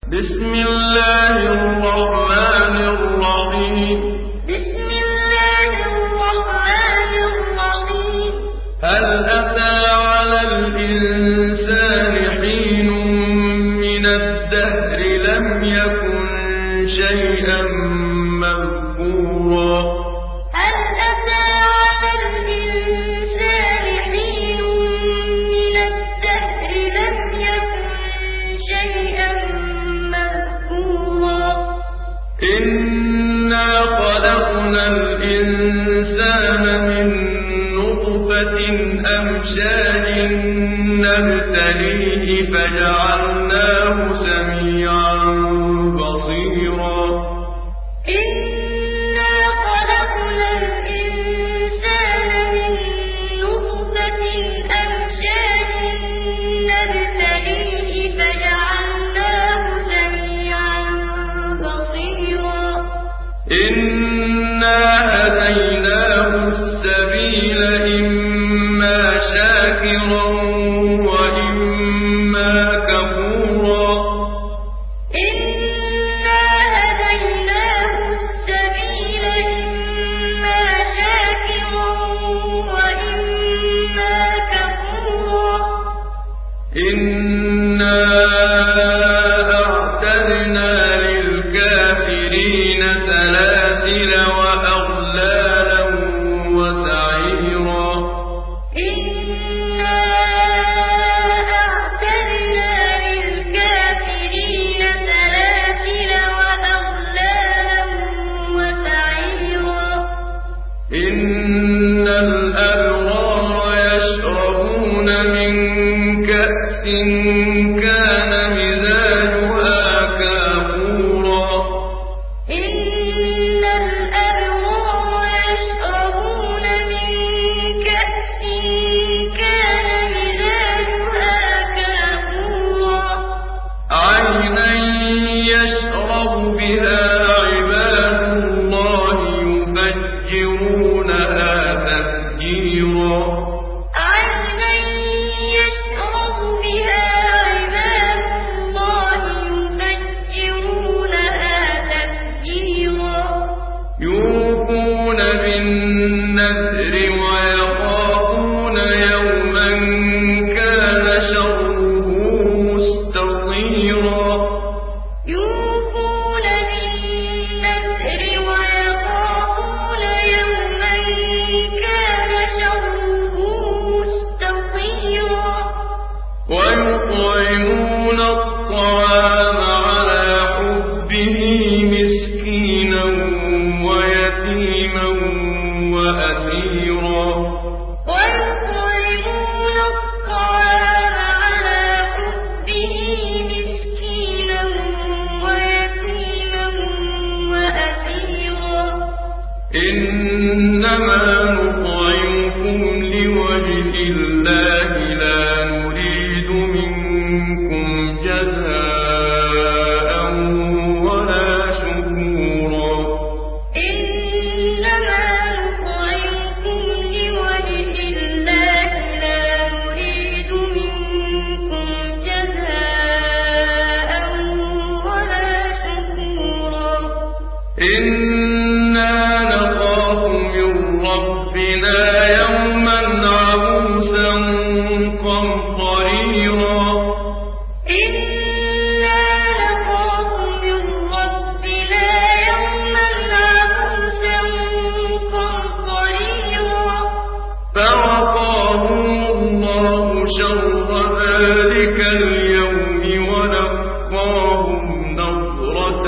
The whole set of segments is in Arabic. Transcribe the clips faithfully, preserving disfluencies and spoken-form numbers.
بسم الله الرحمن الرحيم بسم الله الرحمن الرحيم هل أتى على الإنسان حين من الدهر لم يكن شيئا مذكورا هل أتى على الإنسان حين من الدهر لم يكن شيئا مذكورا إنا خلقنا الإنسان من نطفة أمشاج نبتليه فجعلناه سميعا بصيرا إنا خلقنا الإنسان من نطفة أمشاج نبتليه فجعلناه سميعا بصيرا إنا هديناه السبيل إما شاكرا وإما كفورا إنا هديناه السبيل إما شاكرا وإما كفورا إنا أعتدنا للكافرين سلاسل وأغلالا وسعيرا إنا أعتدنا للكافرين سلاسل وأغلالا وسعيرا إن الأبرار يشربون من كأس كان مزاجها كافورا إن الأبرار يشربون من كأس كان مزاجها كافورا عينا يشرب بها عباد الله يفجرونها تفجيرا عينا يشرب بها عباد الله يفجرونها تفجيرا يوفون بالنذر ويخافون يوما كان شره مستطيرا يوفون بالنذر ويخافون يوما كان شره مستطيرا ويطعمون الطعام على حبه مسكينا ويتيما وأسيرا ويطعمون الطعام على حبه مسكينا ويتيما وأسيرا إنما نطعمكم لوجه الله لا نريد منكم جزاء ولا شكورا إنما نطعمكم لوجه الله لا نريد منكم جزاء ولا شكورا إنا نخاف من ربنا يوما عبوسا قمطريرا إنا نخاف من ربنا يوما عبوسا قمطريرا فوقاهم الله شر ذلك اليوم ولقاهم نضرة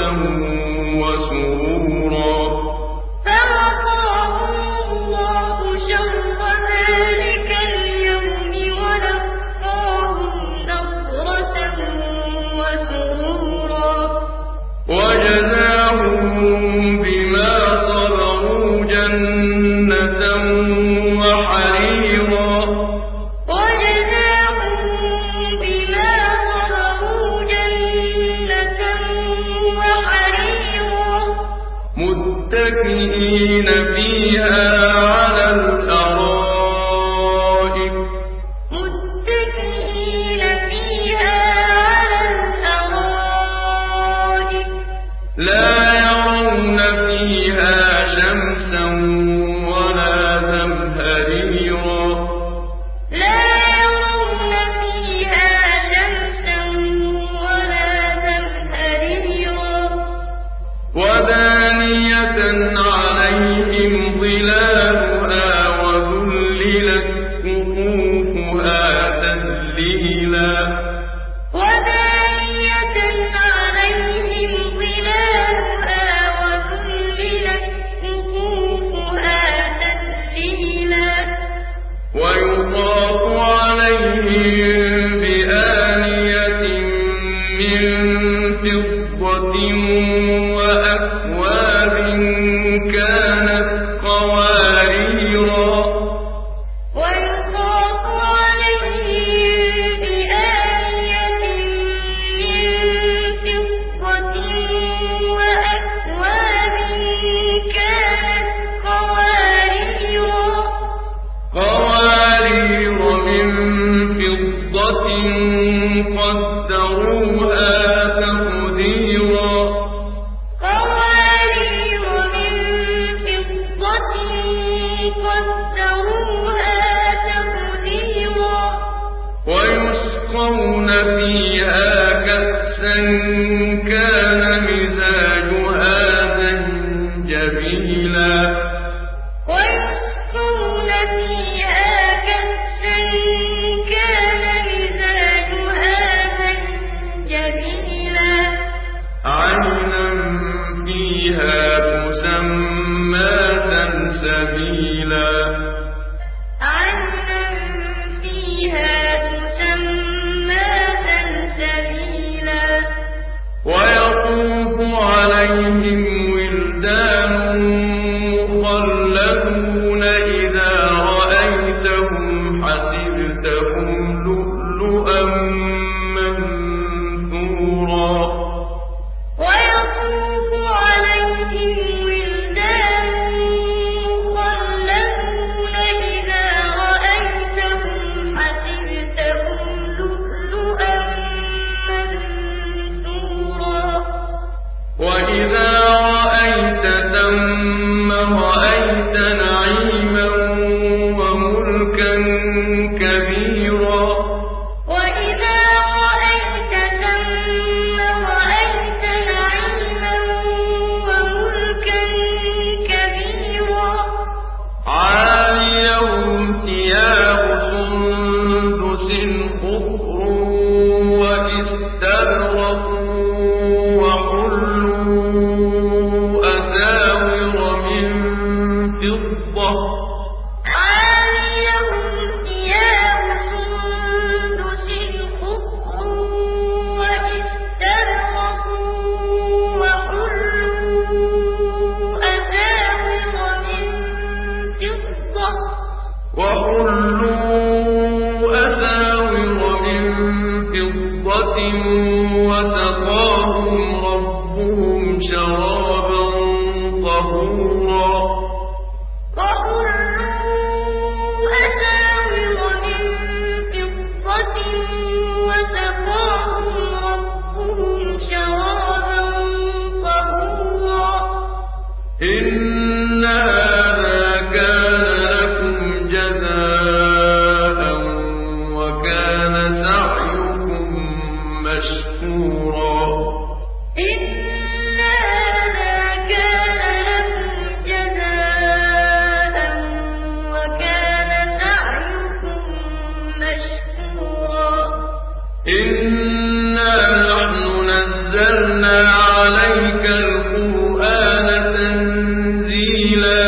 وسرورا فوقاهم الله شر ذلك اليوم ولقاهم نضرة وسرورا وجزاهم بما صبروا جنة وحريرا وجزاهم بما صبروا جنة وحريرا متكئين فيها على الأرائك متكئين فيها على الأرائك لا يرون فيها شمسا ولا زمهريرا لا يرون فيها شمسا ولا زمهريرا ودانية عليهم ظلالها وذللت قطوفها تذليلا ودانية عليهم ظلالها وذللت قطوفها تذليلا ويطاف عليهم بآنية من فضة وأكواب كانت قواريرا ويطاف عليهم بآنية من فضة وأكواب كانت قواريرا قوارير من فضة قدروها تقديرا قوارير من فضة قدروها تقديرا ويسقون فيها كأسا كان مزاجها زنجبيلا ويسقون فيها كأسا كان مزاجها زنجبيلا عينا فيها تسمى سلسبيلا عينا فيها تسمى سلسبيلا ويطوف عليهم ولدان مخلدون إذا رأيتهم حسبتهم لؤلؤا منثورا ويطوف عليهم ولدان مخلدون إذا رأيتهم حسبتهم لؤلؤا منثورا وإذا رأيت ثم رأيت نعيما وملكا كبيرا وإذا رأيت ثم رأيت نعيما وملكا كبيرا عاليهم ثياب سندس خضر واستبرق وحلوا أساور من فضة عاليهم ثياب سندس خضر واستبرق وحلوا أساور من فضة وحلوا أساور من فضة وسقاهم ربهم شرابا طهورا وحلوا أساور من فضة وسقاهم ربهم شرابا طهورا إن هذا كان لكم جزاء وكان سعيكم مشكورا إن هذا كان لكم جزاء وكان سعيكم مشكورا إنا نحن نزلنا عليك القرآن تنزيلا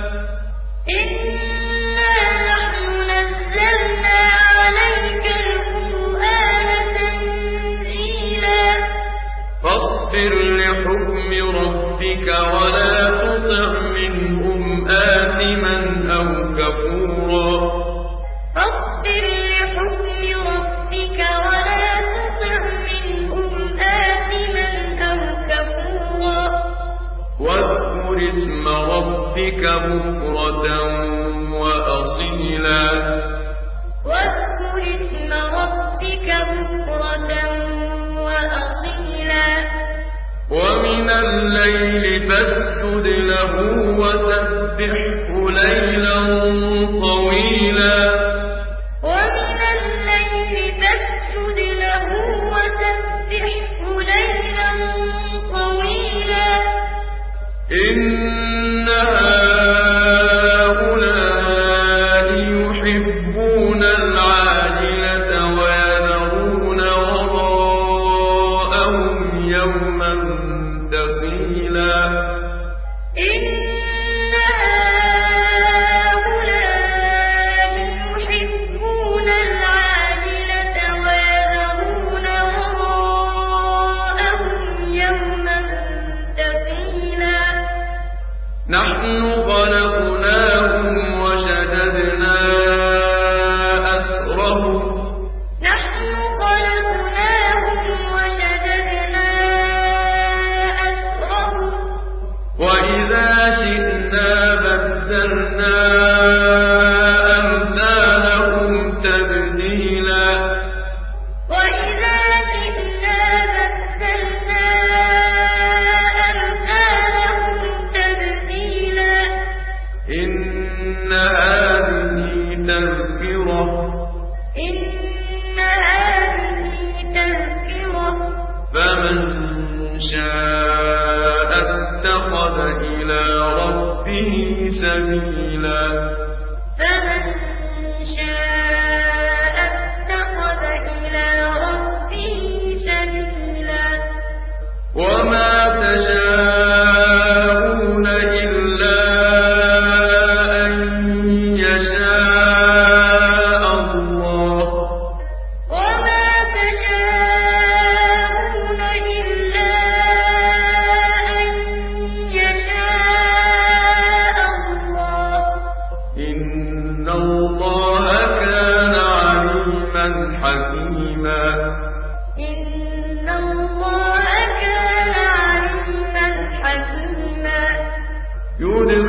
إنا نحن نزلنا عليك القرآن تنزيلا فاصبر لحكم ربك ولا تطع منهم آثما أو كفورا فاصبر لحكم ربك ولا تطع منهم آثما أو كفورا واذكر اسم ربك بكرة وأصيلا واذكر اسم ربك بكرة وأصيلا ومن الليل فاسجد له وسبحه ليلا طويلا ومن الليل فاسجد له وسبحه ليلا طويلا إن هؤلاء يحبون العاجلة ويذرون وراءهم يوما ثقيلا إن هؤلاء يحبون العاجلة ويذرون وراءهم يوما ثقيلا نحن خلقناهم وشددنا أسرهم نحن خلقناهم وشددنا أسرهم وإذا شئنا بدلنا أمثالهم تبديلا وإذا شئنا بدلنا أمثالهم تبديلا إن هذه تذكرة إن هذه تذكرة فمن شاء اتخذ إلى ربه سبيلا فمن شاء اتخذ إلى ربه سبيلا وما تشاءون إلا أن يشاء الله وما تشاءون إلا أن يشاء الله إن الله كان عليما حكيما إن الله كان عليما حكيما يدخل